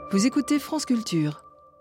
Vous écoutez France Culture.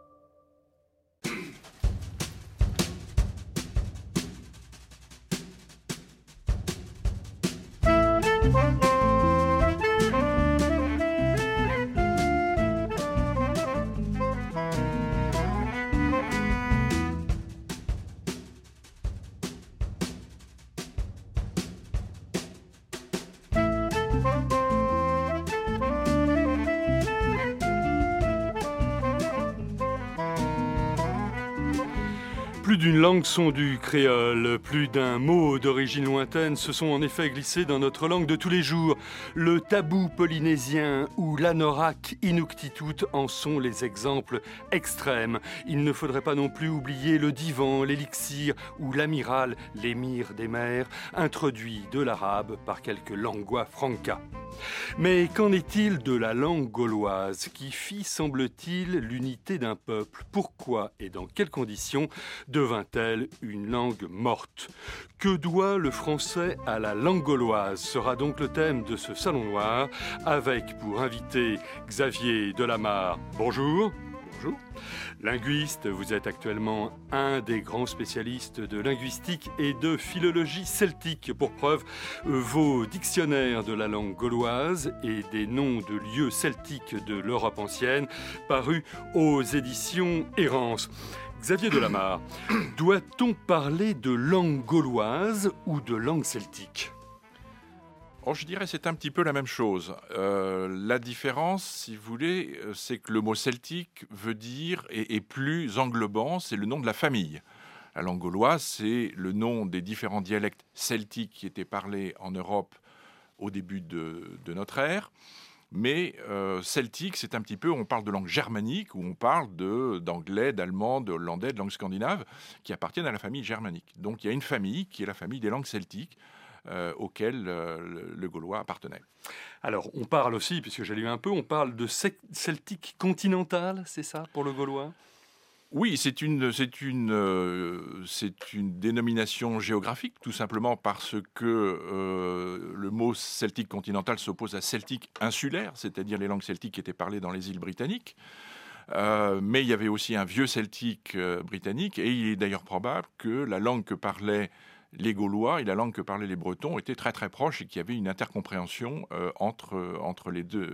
Plus d'une langue sont du créole, plus d'un mot d'origine lointaine se sont en effet glissés dans notre langue de tous les jours. Le tabou polynésien ou l'anorak inuktitut en sont les exemples extrêmes. Il ne faudrait pas non plus oublier le divan, l'élixir ou l'amiral, l'émir des mers, introduit de l'arabe par quelques lingua franca. Mais qu'en est-il de la langue gauloise qui fit, semble-t-il, l'unité d'un peuple? Pourquoi et dans quelles conditions devint-elle une langue morte? Que doit le français à la langue gauloise sera donc le thème de ce Salon Noir, avec pour invité Xavier Delamarre. Bonjour. Bonjour. Linguiste, vous êtes actuellement un des grands spécialistes de linguistique et de philologie celtique. Pour preuve, vos dictionnaires de la langue gauloise et des noms de lieux celtiques de l'Europe ancienne, parus aux éditions Errance. Xavier Delamarre, doit-on parler de langue gauloise ou de langue celtique ? Je dirais que c'est un petit peu la même chose. La différence, si vous voulez, c'est que le mot celtique veut dire, et plus englobant, c'est le nom de la famille. La langue gauloise, c'est le nom des différents dialectes celtiques qui étaient parlés en Europe au début de notre ère. Mais celtique, c'est un petit peu, on parle de langue germanique, où on parle d'anglais, d'allemand, de hollandais, de langue scandinave, qui appartiennent à la famille germanique. Donc il y a une famille qui est la famille des langues celtiques, auquel le gaulois appartenait. Alors, on parle aussi, puisque j'ai lu un peu, on parle de celtique continental, c'est ça, pour le gaulois ? Oui, c'est une dénomination géographique, tout simplement parce que le mot celtique continental s'oppose à celtique insulaire, c'est-à-dire les langues celtiques qui étaient parlées dans les îles britanniques. Mais il y avait aussi un vieux celtique britannique, et il est d'ailleurs probable que la langue que parlaient les Gaulois et la langue que parlaient les Bretons étaient très très proches et qu'il y avait une intercompréhension entre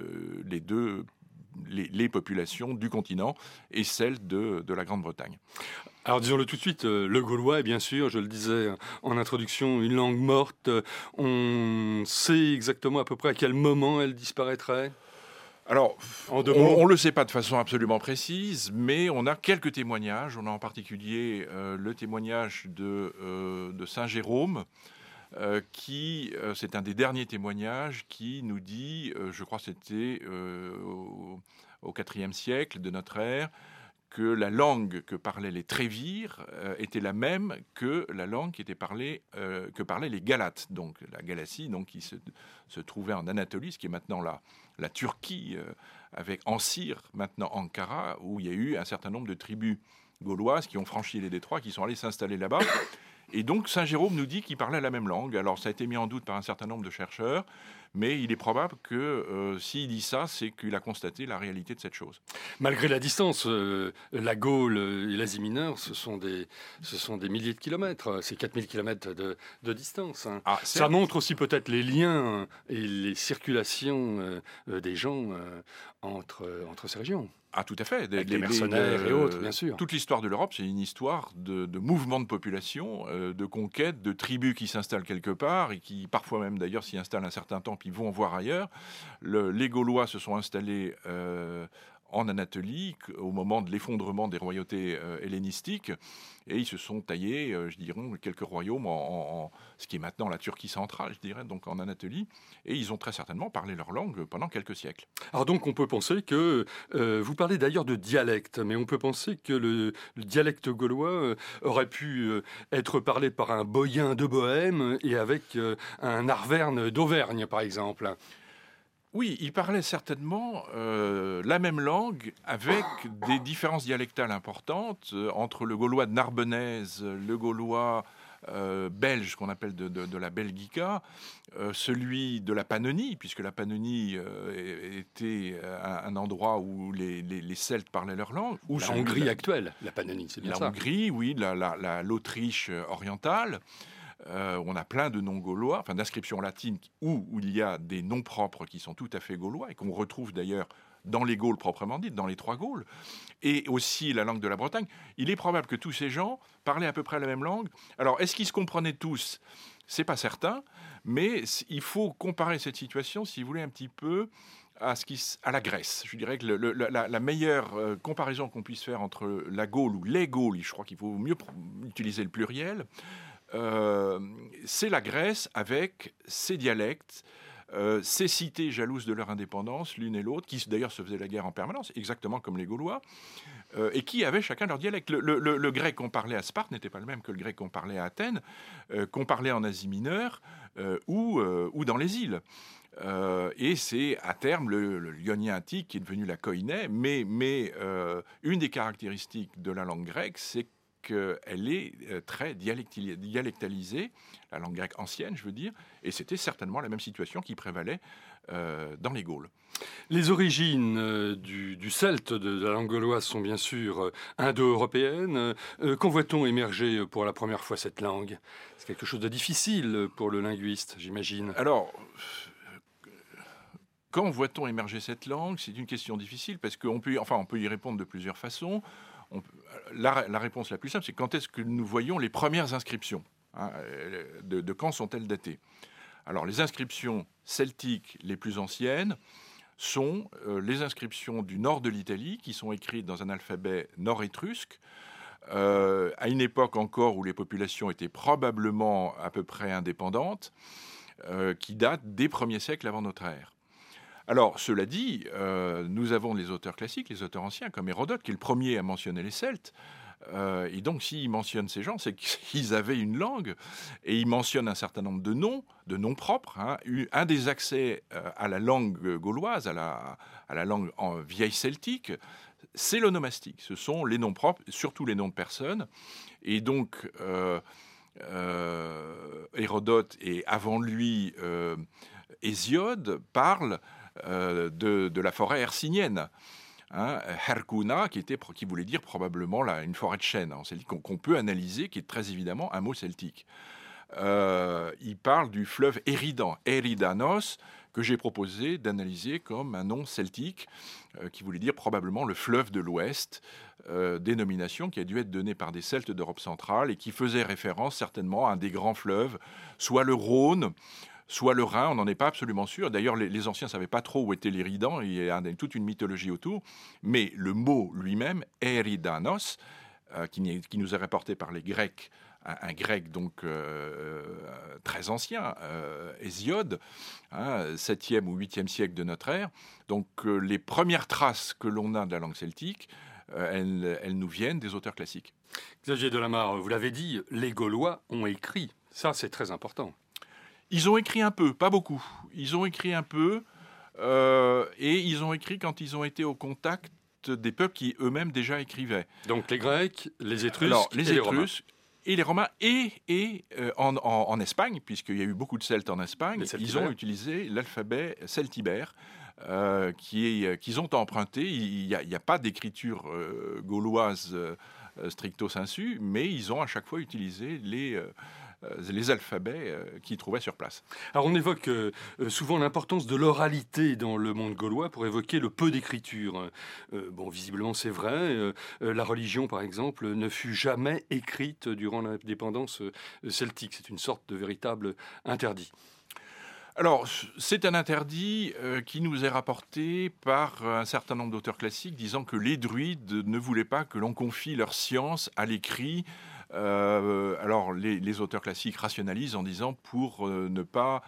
les populations du continent et celles de la Grande-Bretagne. Alors disons-le tout de suite, le gaulois est bien sûr, je le disais en introduction, une langue morte. On sait exactement à peu près à quel moment elle disparaîtrait ? Alors, on ne le sait pas de façon absolument précise, mais on a quelques témoignages. On a en particulier le témoignage de Saint Jérôme, qui, c'est un des derniers témoignages qui nous dit, je crois que c'était au IVe siècle de notre ère, que la langue que parlaient les Trévires était la même que la langue que parlaient les Galates, donc la Galatie, donc qui se trouvait en Anatolie, ce qui est maintenant la Turquie, avec Ancire, maintenant Ankara, où il y a eu un certain nombre de tribus gauloises qui ont franchi les détroits, qui sont allées s'installer là-bas. Et donc Saint Jérôme nous dit qu'il parlait la même langue. Alors ça a été mis en doute par un certain nombre de chercheurs, mais il est probable que s'il dit ça, c'est qu'il a constaté la réalité de cette chose. Malgré la distance, la Gaule et l'Asie mineure, ce sont des milliers de kilomètres. C'est 4000 kilomètres de distance. Hein. Ça montre aussi peut-être les liens et les circulations des gens entre ces régions. Ah, tout à fait. Les mercenaires et autres, bien sûr. Toute l'histoire de l'Europe, c'est une histoire de mouvement de population, de conquête, de tribus qui s'installent quelque part et qui, parfois même d'ailleurs, s'y installent un certain temps puis vont voir ailleurs. Les Gaulois se sont installés en Anatolie au moment de l'effondrement des royautés hellénistiques et ils se sont taillés, je dirais, quelques royaumes en ce qui est maintenant la Turquie centrale, je dirais, donc en Anatolie, et ils ont très certainement parlé leur langue pendant quelques siècles. Alors donc on peut penser que, vous parlez d'ailleurs de dialecte, mais on peut penser que le dialecte gaulois aurait pu être parlé par un Boyen de Bohême et avec un Arverne d'Auvergne par exemple. Oui, ils parlaient certainement la même langue avec des différences dialectales importantes entre le gaulois de Narbonnaise, le gaulois belge, qu'on appelle de la Belgica, celui de la Pannonie, puisque la Pannonie était un endroit où les Celtes parlaient leur langue. La Hongrie actuelle, la Pannonie, c'est bien ça. La Hongrie, oui, l'Autriche orientale. On a plein de noms gaulois, enfin d'inscriptions latines où il y a des noms propres qui sont tout à fait gaulois et qu'on retrouve d'ailleurs dans les Gaules proprement dites, dans les trois Gaules, et aussi la langue de la Bretagne. Il est probable que tous ces gens parlaient à peu près la même langue. Alors, est-ce qu'ils se comprenaient tous ? C'est pas certain, mais il faut comparer cette situation, si vous voulez, un petit peu à la Grèce. Je dirais que la meilleure comparaison qu'on puisse faire entre la Gaule ou les Gaules, je crois qu'il faut mieux utiliser le pluriel, c'est la Grèce avec ses dialectes, ces cités jalouses de leur indépendance, l'une et l'autre, qui d'ailleurs se faisaient la guerre en permanence, exactement comme les Gaulois, et qui avaient chacun leur dialecte. Le grec qu'on parlait à Sparte n'était pas le même que le grec qu'on parlait à Athènes, qu'on parlait en Asie mineure ou dans les îles. Et c'est à terme le lionien antique qui est devenu la koiné, mais une des caractéristiques de la langue grecque, c'est qu'elle est très dialectalisée, la langue grecque ancienne, je veux dire, et c'était certainement la même situation qui prévalait dans les Gaules. Les origines du celte de la langue gauloise sont bien sûr indo-européennes. Quand voit-on émerger pour la première fois cette langue ? C'est quelque chose de difficile pour le linguiste, j'imagine. Alors, quand voit-on émerger cette langue ? C'est une question difficile parce qu'on peut y répondre de plusieurs façons. La réponse la plus simple, c'est quand est-ce que nous voyons les premières inscriptions, de quand sont-elles datées ? Alors, les inscriptions celtiques les plus anciennes sont les inscriptions du nord de l'Italie, qui sont écrites dans un alphabet nord-étrusque, à une époque encore où les populations étaient probablement à peu près indépendantes, qui date des premiers siècles avant notre ère. Alors, cela dit, nous avons les auteurs classiques, les auteurs anciens, comme Hérodote, qui est le premier à mentionner les Celtes. Et donc, s'il mentionne ces gens, c'est qu'ils avaient une langue, et il mentionne un certain nombre de noms propres. Un des accès à la langue gauloise, à la langue vieille celtique, c'est l'onomastique. Ce sont les noms propres, surtout les noms de personnes. Et donc, Hérodote et avant lui, Hésiode parlent de la forêt hercynienne, Hercuna, qui voulait dire probablement une forêt de chênes, qu'on peut analyser, qui est très évidemment un mot celtique. Il parle du fleuve Éridan, Eridanos, que j'ai proposé d'analyser comme un nom celtique, qui voulait dire probablement le fleuve de l'Ouest, dénomination qui a dû être donnée par des Celtes d'Europe centrale et qui faisait référence certainement à un des grands fleuves, soit le Rhône, soit le Rhin, on n'en est pas absolument sûr. D'ailleurs, les anciens ne savaient pas trop où était l'Éridan, il y a toute une mythologie autour. Mais le mot lui-même, Eridanos, qui nous est rapporté par les Grecs, un grec donc très ancien, Hésiode, 7e ou 8e siècle de notre ère. Donc les premières traces que l'on a de la langue celtique, elles nous viennent des auteurs classiques. Xavier Delamarre, vous l'avez dit, les Gaulois ont écrit. Ça, c'est très important. Ils ont écrit un peu, pas beaucoup. Ils ont écrit un peu, et ils ont écrit quand ils ont été au contact des peuples qui eux-mêmes déjà écrivaient. Donc les Grecs, les Étrusques, alors, les Étrusques Romains. Et les Romains, et en Espagne, puisqu'il y a eu beaucoup de Celtes en Espagne, ils ont utilisé l'alphabet celtibère, qu'ils ont emprunté. Il n'y a pas d'écriture gauloise stricto sensu, mais ils ont à chaque fois utilisé les alphabets qu'ils trouvaient sur place. Alors on évoque souvent l'importance de l'oralité dans le monde gaulois pour évoquer le peu d'écriture. Visiblement c'est vrai. La religion, par exemple, ne fut jamais écrite durant l'indépendance celtique. C'est une sorte de véritable interdit. Alors, c'est un interdit qui nous est rapporté par un certain nombre d'auteurs classiques disant que les druides ne voulaient pas que l'on confie leur science à l'écrit. Alors, les auteurs classiques rationalisent en disant pour ne pas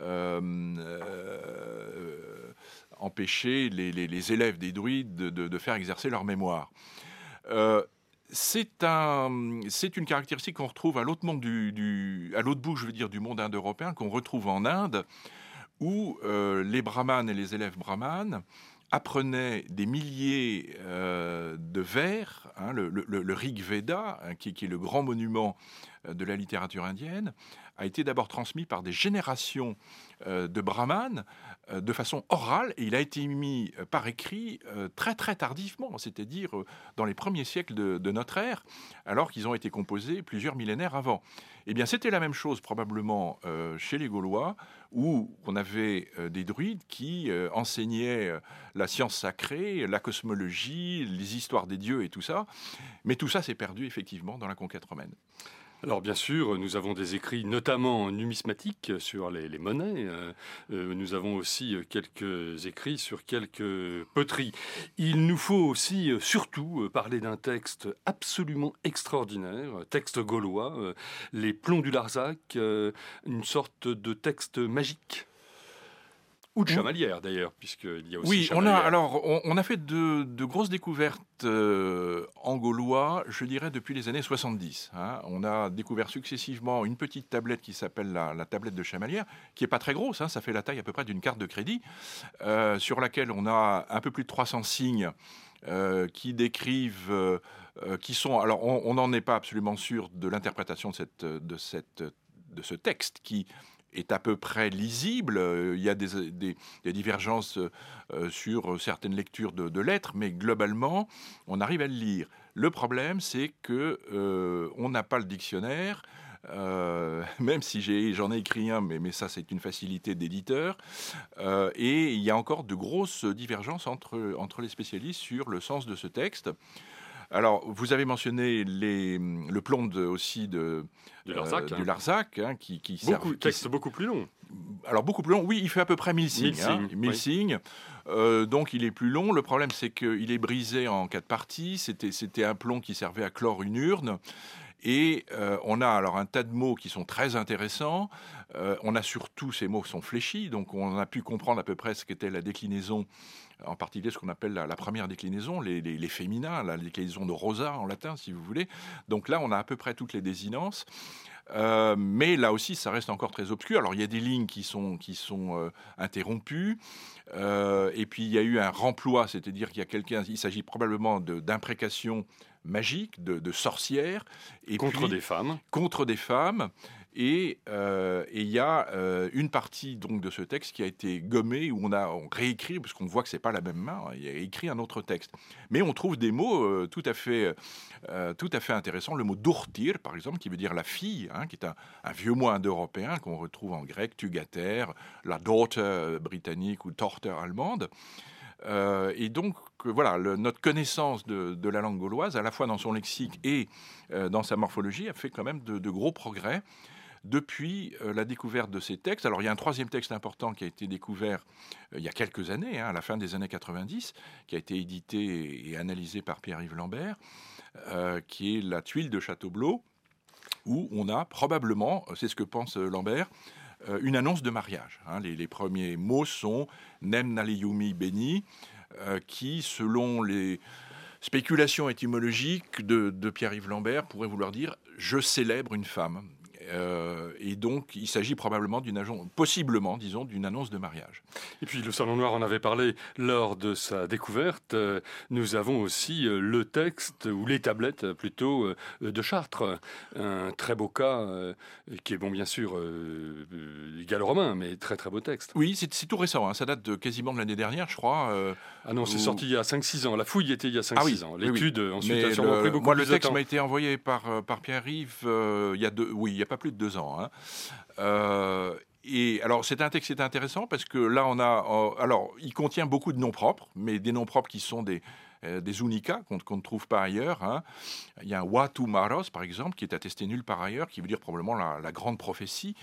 empêcher les élèves des druides de faire exercer leur mémoire. C'est une caractéristique qu'on retrouve à l'autre bout, je veux dire, du monde indo-européen, qu'on retrouve en Inde, où les brahmanes et les élèves brahmanes apprenait des milliers de vers, hein, le Rig Veda, hein, qui est le grand monument de la littérature indienne, a été d'abord transmis par des générations de brahmanes de façon orale, et il a été mis par écrit très très tardivement, c'est-à-dire dans les premiers siècles de notre ère, alors qu'ils ont été composés plusieurs millénaires avant. Eh bien, c'était la même chose probablement chez les Gaulois, où on avait des druides qui enseignaient la science sacrée, la cosmologie, les histoires des dieux et tout ça, mais tout ça s'est perdu effectivement dans la conquête romaine. Alors bien sûr, nous avons des écrits notamment numismatiques sur les monnaies. Nous avons aussi quelques écrits sur quelques poteries. Il nous faut aussi surtout parler d'un texte absolument extraordinaire, texte gaulois, les Plombs du Larzac, une sorte de texte magique. Ou de chamalière d'ailleurs, puisqu'il y a aussi chamalière. On a fait de grosses découvertes en gaulois, je dirais depuis les années 70. Hein. On a découvert successivement une petite tablette qui s'appelle la tablette de chamalière, qui n'est pas très grosse, hein, ça fait la taille à peu près d'une carte de crédit, sur laquelle on a un peu plus de 300 signes qui décrivent, qui sont... Alors on n'en est pas absolument sûr de l'interprétation de ce texte qui est à peu près lisible. Il y a des divergences sur certaines lectures de lettres, mais globalement, on arrive à le lire. Le problème, c'est qu'on n'a pas le dictionnaire, même si j'en ai écrit un, mais ça, c'est une facilité d'éditeur. Et il y a encore de grosses divergences entre les spécialistes sur le sens de ce texte. Alors, vous avez mentionné le plomb aussi du Larzac, hein, qui texte beaucoup plus long. Alors, beaucoup plus long, oui, il fait à peu près 1000 signes. 1000 signes. Donc, il est plus long. Le problème, c'est qu'il est brisé en 4 parties. C'était un plomb qui servait à clore une urne. Et on a alors un tas de mots qui sont très intéressants. On a surtout, ces mots sont fléchis, donc on a pu comprendre à peu près ce qu'était la déclinaison, en particulier ce qu'on appelle la première déclinaison, les féminins, la déclinaison de rosa en latin, si vous voulez. Donc là, on a à peu près toutes les désinences. Mais là aussi, ça reste encore très obscur. Alors, il y a des lignes qui sont interrompues. Et puis, il y a eu un remploi, c'est-à-dire qu'il y a quelqu'un... Il s'agit probablement d'imprécations magiques, de sorcières. Et contre des femmes. Contre des femmes. Et il y a une partie donc de ce texte qui a été gommée, où on réécrit, parce qu'on voit que c'est pas la même main, il a écrit un autre texte. Mais on trouve des mots tout à fait intéressants. Le mot d'urtir, par exemple, qui veut dire la fille, hein, qui est un vieux mot indo-européen qu'on retrouve en grec, tugater, la daughter britannique ou tochter allemande. Et donc, voilà, notre connaissance de la langue gauloise, à la fois dans son lexique et dans sa morphologie, a fait quand même de gros progrès depuis la découverte de ces textes. Alors, il y a un troisième texte important qui a été découvert il y a quelques années, hein, à la fin des années 90, qui a été édité et analysé par Pierre-Yves Lambert, qui est la tuile de Châteaublot, où on a probablement, c'est ce que pense Lambert, une annonce de mariage. Hein. Les premiers mots sont « Nem Naliyumi Beni », qui, selon les spéculations étymologiques de Pierre-Yves Lambert, pourrait vouloir dire « je célèbre une femme ». Et donc, il s'agit probablement possiblement, d'une annonce de mariage. Et puis, le Salon Noir en avait parlé lors de sa découverte. Nous avons aussi le texte, ou les tablettes plutôt, de Chartres. Un très beau cas, qui est, bon, bien sûr, gallo-romain, mais très très beau texte. Oui, c'est tout récent. Hein. Ça date quasiment de l'année dernière, je crois. Ah non, c'est sorti il y a 5-6 ans. La fouille était il y a 5-6 ans. L'étude, ensuite, a sûrement pris beaucoup plus de temps. Le texte m'a été envoyé par Pierre-Yves il y a pas plus de 2 ans. Hein. Et alors, c'est un texte qui est intéressant parce que là, il contient beaucoup de noms propres, mais des noms propres qui sont des unicas qu'on ne trouve pas ailleurs. Hein. Il y a un Watu Maros, par exemple, qui est attesté nulle part ailleurs, qui veut dire probablement la grande prophétie.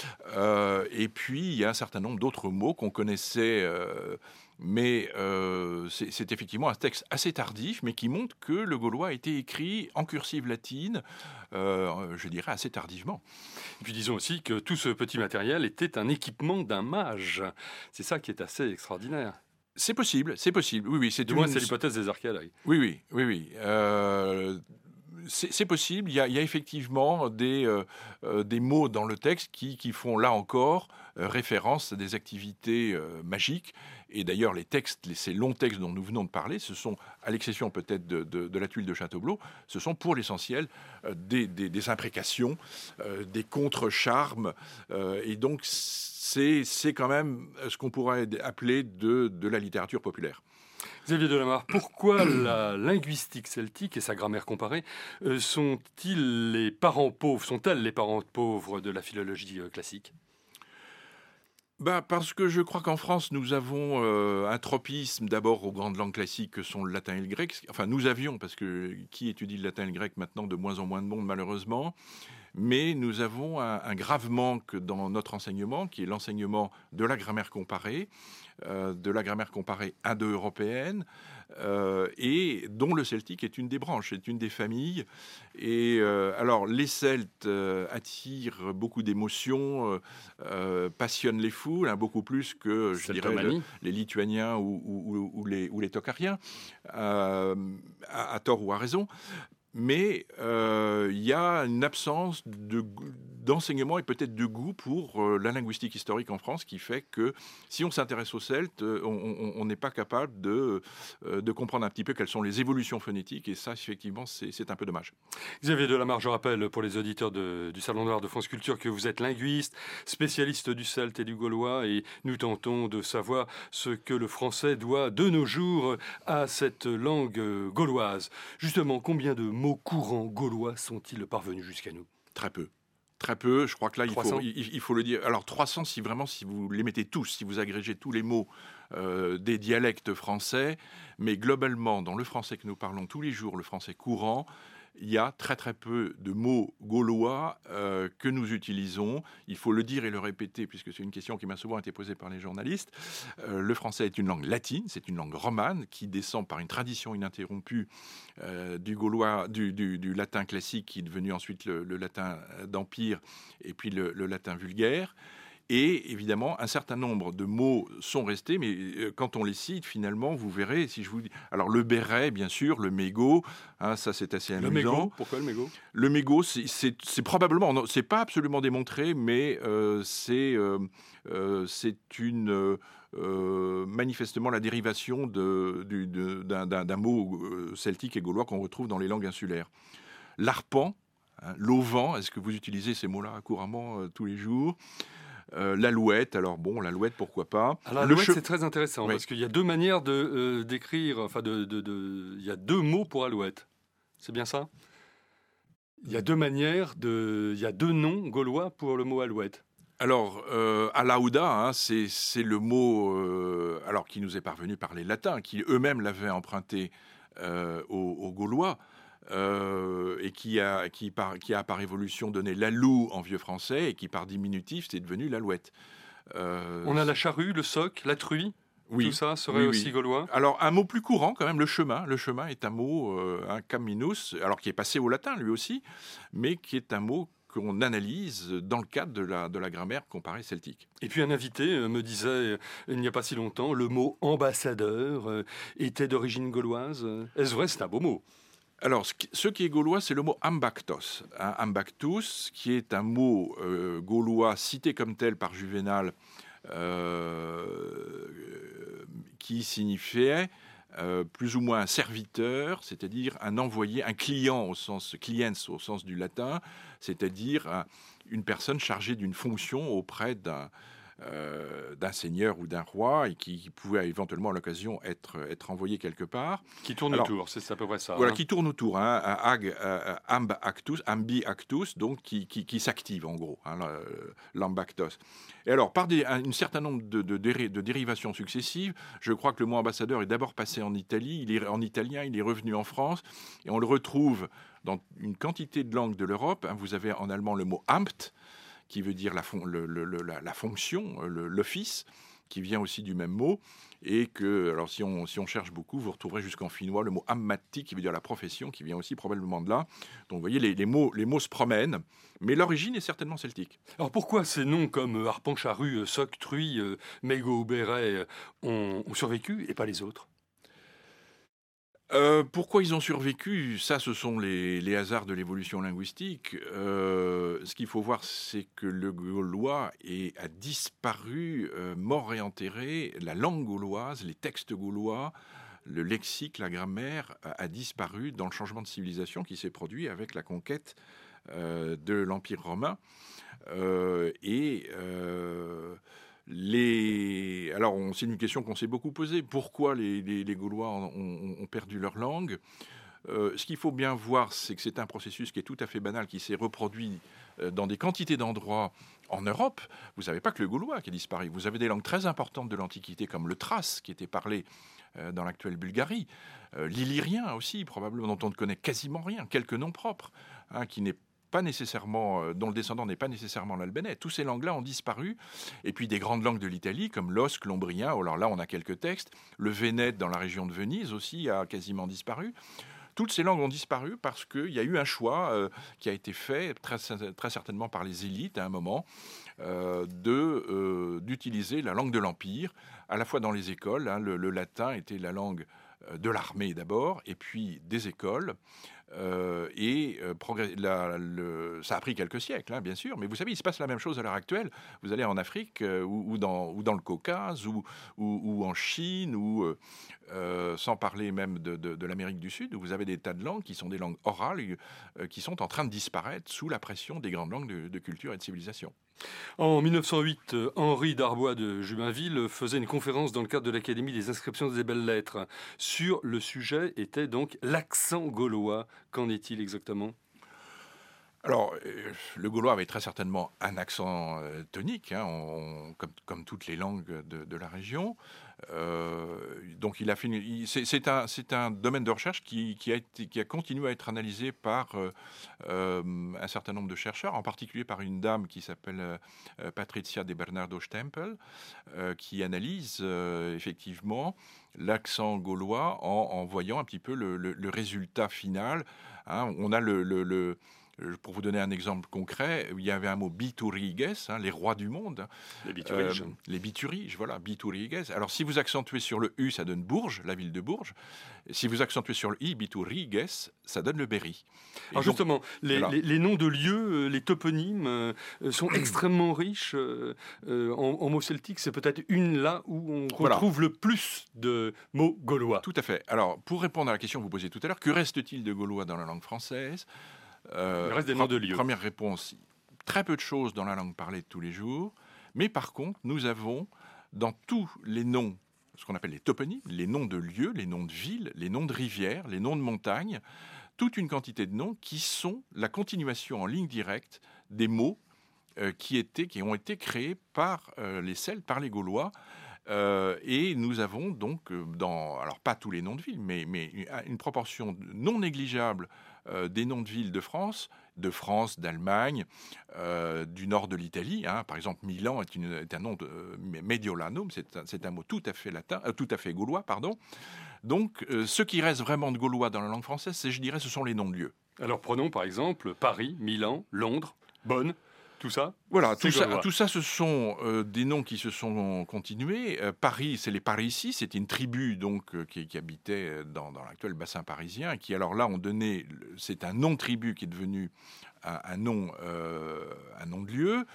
Et puis, il y a un certain nombre d'autres mots qu'on connaissait... Mais c'est effectivement un texte assez tardif, mais qui montre que le gaulois a été écrit en cursive latine, je dirais assez tardivement. Et puis disons aussi que tout ce petit matériel était un équipement d'un mage. C'est ça qui est assez extraordinaire. C'est possible, oui. Du moins, c'est l'hypothèse des archéologues. Oui. C'est possible. Il y a effectivement des mots dans le texte qui font là encore référence à des activités magiques. Et d'ailleurs, ces longs textes dont nous venons de parler, ce sont, à l'exception peut-être de la tuile de Châteaublot, ce sont pour l'essentiel des imprécations, des contre-charmes. Et donc, c'est quand même ce qu'on pourrait appeler de la littérature populaire. Xavier Delamarre, pourquoi la linguistique celtique et sa grammaire comparée sont-elles les parents pauvres de la philologie classique ? Parce que je crois qu'en France, nous avons un tropisme d'abord aux grandes langues classiques que sont le latin et le grec. Enfin, nous avions, parce que qui étudie le latin et le grec maintenant, de moins en moins de monde malheureusement. Mais nous avons un grave manque dans notre enseignement, qui est l'enseignement de la grammaire comparée indo-européenne, et dont le celtique est une des branches, est une des familles. Et alors, les Celtes attirent beaucoup d'émotions, passionnent les foules, beaucoup plus que, je dirais, les Lituaniens ou les Tochariens, à tort ou à raison. Mais il y a une absence d'enseignement et peut-être de goût pour la linguistique historique en France qui fait que si on s'intéresse aux Celtes, on n'est pas capable de comprendre un petit peu quelles sont les évolutions phonétiques. Et ça, effectivement, c'est un peu dommage. Xavier Delamarre, je rappelle pour les auditeurs du Salon d'Art de France Culture que vous êtes linguiste, spécialiste du celte et du gaulois. Et nous tentons de savoir ce que le français doit de nos jours à cette langue gauloise. Justement, combien de mots courants gaulois sont-ils parvenus jusqu'à nous ? Très peu. Très peu, je crois que là, il faut le dire. Alors 300, si vous les mettez tous, si vous agrégez tous les mots des dialectes français, mais globalement, dans le français que nous parlons tous les jours, le français courant, il y a très très peu de mots gaulois que nous utilisons. Il faut le dire et le répéter, puisque c'est une question qui m'a souvent été posée par les journalistes. Le français est une langue latine, c'est une langue romane qui descend par une tradition ininterrompue du gaulois, du latin classique, qui est devenu ensuite le latin d'Empire, et puis le latin vulgaire. Et évidemment, un certain nombre de mots sont restés, mais quand on les cite, finalement, vous verrez, si je vous dis... Alors, le béret, bien sûr, le mégot, ça c'est assez amusant. Le mégot, pourquoi le mégot ? Le mégot, c'est probablement... C'est pas absolument démontré, mais c'est manifestement la dérivation d'un mot celtique et gaulois qu'on retrouve dans les langues insulaires. L'arpent, l'auvent, est-ce que vous utilisez ces mots-là couramment tous les jours ? L'alouette, alors bon, l'alouette, pourquoi pas. Alors, l'alouette, c'est très intéressant, oui. Parce qu'il y a deux manières d'écrire, il y a deux mots pour alouette. C'est bien ça ? Il y a deux noms gaulois pour le mot alouette. Alors, Alauda, c'est le mot alors qui nous est parvenu par les Latins, qui eux-mêmes l'avaient emprunté aux Gaulois. Et qui a par évolution donné l'alou en vieux français et qui par diminutif c'est devenu l'alouette. On a la charrue, le soc, la truie. Oui, tout ça serait aussi gaulois. Alors un mot plus courant quand même, le chemin. Le chemin est un mot, un caminus, alors qui est passé au latin lui aussi, mais qui est un mot qu'on analyse dans le cadre de la grammaire comparée celtique. Et puis un invité me disait, il n'y a pas si longtemps, le mot ambassadeur était d'origine gauloise. Est-ce vrai ? C'est un beau mot. Alors, ce qui est gaulois, c'est le mot ambactos. Ambactus, qui est un mot gaulois cité comme tel par Juvénal, qui signifiait plus ou moins un serviteur, c'est-à-dire un envoyé, un client au sens cliens au sens du latin, c'est-à-dire une personne chargée d'une fonction auprès d'un seigneur ou d'un roi et qui pouvait éventuellement à l'occasion être envoyé quelque part. Qui tourne autour, c'est à peu près ça. Voilà, qui tourne autour, ambi actus, donc qui s'active en gros, l'ambactos. Et alors, par un certain nombre de dérivations successives, je crois que le mot ambassadeur est d'abord passé en Italie, en italien, il est revenu en France, et on le retrouve dans une quantité de langues de l'Europe. Vous avez en allemand le mot Amt, qui veut dire la fonction, l'office, qui vient aussi du même mot, et que, alors si on cherche beaucoup, vous retrouverez jusqu'en finnois le mot ammatti, qui veut dire la profession, qui vient aussi probablement de là. Donc vous voyez, les mots se promènent, mais l'origine est certainement celtique. Alors pourquoi ces noms comme arpent, charrue, soc, truie, mégot ou béret ont survécu et pas les autres ? Pourquoi ils ont survécu? Ça, ce sont les hasards de l'évolution linguistique. Ce qu'il faut voir, c'est que le gaulois a disparu, mort et enterré. La langue gauloise, les textes gaulois, le lexique, la grammaire a disparu dans le changement de civilisation qui s'est produit avec la conquête de l'Empire romain. Alors, c'est une question qu'on s'est beaucoup posée. Pourquoi les Gaulois ont perdu leur langue? Ce qu'il faut bien voir, c'est que c'est un processus qui est tout à fait banal, qui s'est reproduit dans des quantités d'endroits en Europe. Vous n'avez pas que le gaulois qui a disparu. Vous avez des langues très importantes de l'Antiquité, comme le thrace, qui était parlé dans l'actuelle Bulgarie. L'illyrien aussi, probablement, dont on ne connaît quasiment rien. Quelques noms propres, qui n'est pas nécessairement, dont le descendant n'est pas nécessairement l'albénais. Tous ces langues-là ont disparu. Et puis des grandes langues de l'Italie, comme l'osque, l'ombrien. Alors là, on a quelques textes. Le vénète dans la région de Venise aussi a quasiment disparu. Toutes ces langues ont disparu parce qu'il y a eu un choix qui a été fait, très certainement par les élites à un moment, d'utiliser la langue de l'Empire, à la fois dans les écoles. Le latin était la langue de l'armée d'abord, et puis des écoles. Ça a pris quelques siècles, bien sûr, mais vous savez, il se passe la même chose à l'heure actuelle. Vous allez en Afrique ou dans le Caucase ou en Chine, sans parler même de l'Amérique du Sud, où vous avez des tas de langues qui sont des langues orales qui sont en train de disparaître sous la pression des grandes langues de culture et de civilisation. En 1908, Henri Darbois de Jubainville faisait une conférence dans le cadre de l'Académie des inscriptions des belles-lettres. Sur le sujet était donc l'accent gaulois. Qu'en est-il exactement ? Alors, le gaulois avait très certainement un accent tonique, comme toutes les langues de la région. Donc, c'est un domaine de recherche qui a continué à être analysé par un certain nombre de chercheurs, en particulier par une dame qui s'appelle Patricia de Bernardo Stempel, qui analyse effectivement l'accent gaulois en voyant un petit peu le résultat final. On a pour vous donner un exemple concret, il y avait un mot bituriges, les rois du monde. Les bituriges. Les bituriges, voilà, bituriges. Alors, si vous accentuez sur le U, ça donne Bourges, la ville de Bourges. Et si vous accentuez sur le I, bituriges, ça donne le Berry. Alors donc, justement, les noms de lieux, les toponymes sont extrêmement riches en mots celtiques. C'est peut-être une là où on retrouve le plus de mots gaulois. Tout à fait. Alors, pour répondre à la question que vous posiez tout à l'heure, que reste-t-il de gaulois dans la langue française ? Le reste des noms de lieux. Première réponse, très peu de choses dans la langue parlée de tous les jours, mais par contre, nous avons dans tous les noms, ce qu'on appelle les toponymes, les noms de lieux, les noms de villes, les noms de rivières, les noms de montagnes, toute une quantité de noms qui sont la continuation en ligne directe des mots qui ont été créés par les Celtes, par les Gaulois. Et nous avons donc, alors pas tous les noms de villes, mais une proportion non négligeable des noms de villes de France, d'Allemagne, du nord de l'Italie. Par exemple, Milan est un nom de Mediolanum, c'est un mot tout à fait tout à fait gaulois, pardon. Donc, ce qui reste vraiment de gaulois dans la langue française, je dirais, ce sont les noms de lieux. Alors, prenons par exemple Paris, Milan, Londres, Bonn. Tout ça, voilà, tout ça, ce sont des noms qui se sont continués. Paris, c'est les Parisis, c'est une tribu donc qui habitait dans l'actuel bassin parisien, qui alors là ont donné, c'est un nom de tribu qui est devenu un nom de lieu.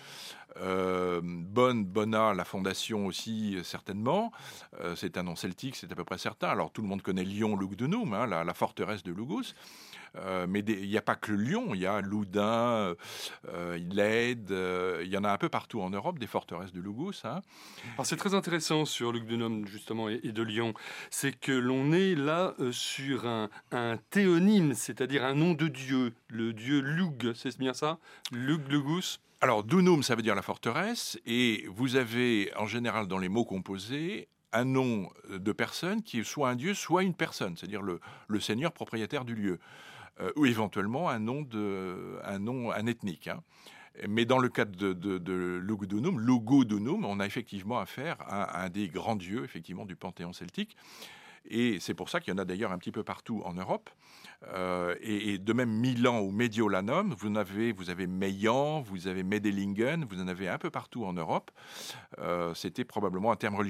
Bonne, Bona, la fondation aussi certainement. C'est un nom celtique, c'est à peu près certain. Alors tout le monde connaît Lyon, Lugdunum, la forteresse de Lugus. Mais il n'y a pas que Lyon, il y a Loudun, Leyde, il y en a un peu partout en Europe, des forteresses de Lugus. Alors c'est très intéressant sur Lugdunum justement et de Lyon, c'est que l'on est là sur un théonyme, c'est-à-dire un nom de dieu, le dieu Lug, c'est bien ça, Lugus. Alors Dunum, ça veut dire la forteresse, et vous avez en général dans les mots composés un nom de personne qui est soit un dieu, soit une personne, c'est-à-dire le seigneur propriétaire du lieu. Ou éventuellement un ethnique. Mais dans le cas de Lugdunum, on a effectivement affaire à un des grands dieux effectivement du panthéon celtique. Et c'est pour ça qu'il y en a d'ailleurs un petit peu partout en Europe. Et de même Milan ou Mediolanum, vous avez Meillan, vous avez Medellingen, vous en avez un peu partout en Europe. C'était probablement un terme religieux.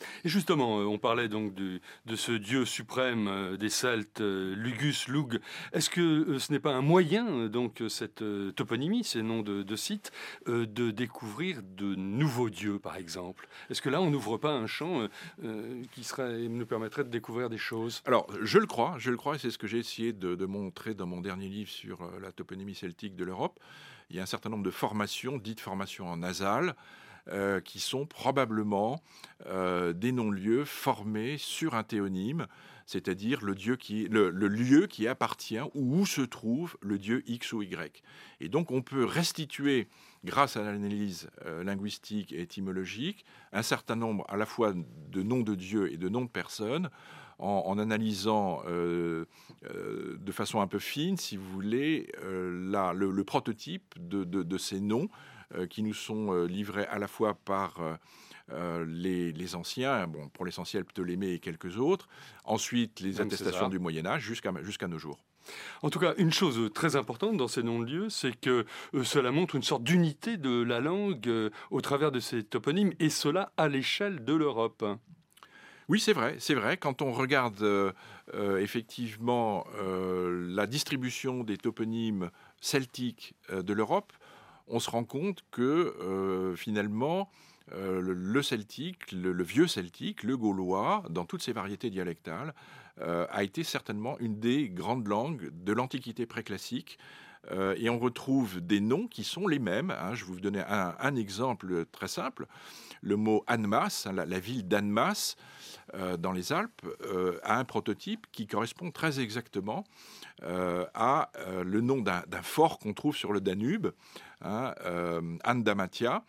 Et justement, on parlait donc de ce dieu suprême des Celtes, Lugus, Lug. Est-ce que ce n'est pas un moyen, donc cette toponymie, ces noms de sites, de découvrir de nouveaux dieux, par exemple? Est-ce que là, on n'ouvre pas un champ qui nous permettrait de découvrir des choses? Alors, je le crois, et c'est ce que j'ai essayé de montrer dans mon dernier livre sur la toponymie celtique de l'Europe. Il y a un certain nombre de formations, dites formations en nasal, qui sont probablement des non-lieux formés sur un théonyme, c'est-à-dire le lieu qui appartient ou où se trouve le dieu X ou Y. Et donc on peut restituer, grâce à l'analyse linguistique et étymologique, un certain nombre à la fois de noms de dieux et de noms de personnes, en analysant de façon un peu fine, si vous voulez, le prototype de ces noms qui nous sont livrés à la fois par les anciens, bon, pour l'essentiel Ptolémée et quelques autres, ensuite les attestations du Moyen-Âge jusqu'à nos jours. En tout cas, une chose très importante dans ces noms de lieux, c'est que cela montre une sorte d'unité de la langue au travers de ces toponymes, et cela à l'échelle de l'Europe. Oui, c'est vrai. Quand on regarde effectivement la distribution des toponymes celtiques de l'Europe, on se rend compte que finalement, le celtique, le vieux celtique, le gaulois, dans toutes ses variétés dialectales, a été certainement une des grandes langues de l'Antiquité préclassique. Et on retrouve des noms qui sont les mêmes. Je vais vous donner un exemple très simple. Le mot Annemasse, la ville d'Annemasse, dans les Alpes, a un prototype qui correspond très exactement à le nom d'un fort qu'on trouve sur le Danube, Andamatia,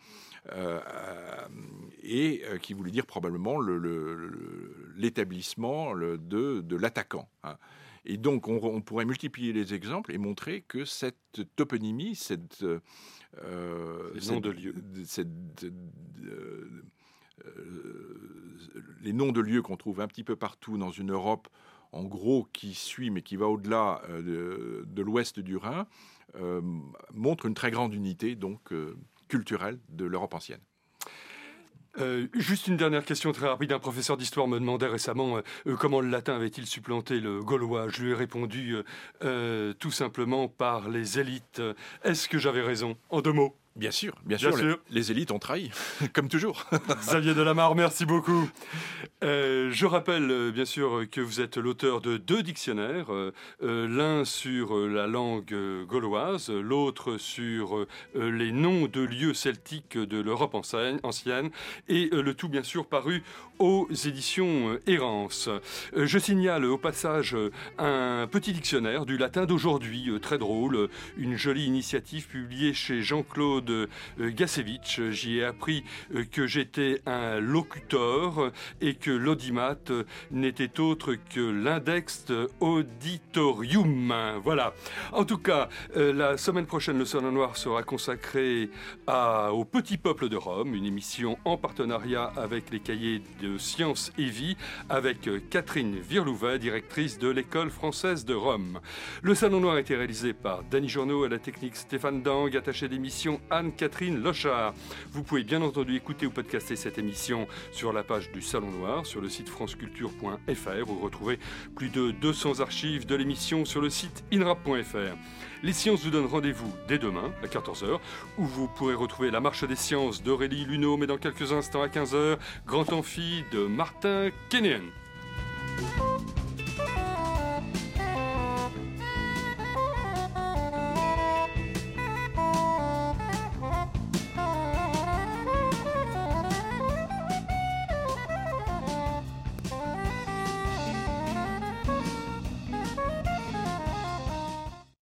et qui voulait dire probablement l'établissement de l'attaquant. Et donc, on pourrait multiplier les exemples et montrer que cette toponymie, les noms de lieux, les noms de lieux qu'on trouve un petit peu partout dans une Europe, en gros, qui suit, mais qui va au-delà de l'ouest du Rhin, montre une très grande unité donc culturelle de l'Europe ancienne. Juste une dernière question très rapide. Un professeur d'histoire me demandait récemment comment le latin avait-il supplanté le gaulois. Je lui ai répondu tout simplement par les élites. Est-ce que j'avais raison? En 2 mots. Bien sûr. Les élites ont trahi, comme toujours. Xavier Delamarre, merci beaucoup. Je rappelle bien sûr que vous êtes l'auteur de 2 dictionnaires, l'un sur la langue gauloise, l'autre sur les noms de lieux celtiques de l'Europe ancienne, et le tout bien sûr paru aux éditions Errance. Je signale au passage un petit dictionnaire du latin d'aujourd'hui, très drôle, une jolie initiative publiée chez Jean-Claude Gassevitch. J'y ai appris que j'étais un locuteur et que l'audimat n'était autre que l'index auditorium. Voilà. En tout cas, la semaine prochaine, le Salon Noir sera consacré au petit peuple de Rome, une émission en partenariat avec les cahiers de Sciences et Vie, avec Catherine Virlouvet, directrice de l'École française de Rome. Le Salon Noir a été réalisé par Dany Journeau, à la technique Stéphane Dang, attaché d'émission Anne-Catherine Lochard. Vous pouvez bien entendu écouter ou podcaster cette émission sur la page du Salon Noir, sur le site franceculture.fr. Vous retrouvez plus de 200 archives de l'émission sur le site inrap.fr. Les sciences vous donnent rendez-vous dès demain à 14h, où vous pourrez retrouver la marche des sciences d'Aurélie Luneau, mais dans quelques instants à 15h, Grand Amphi de Martin Kénéen.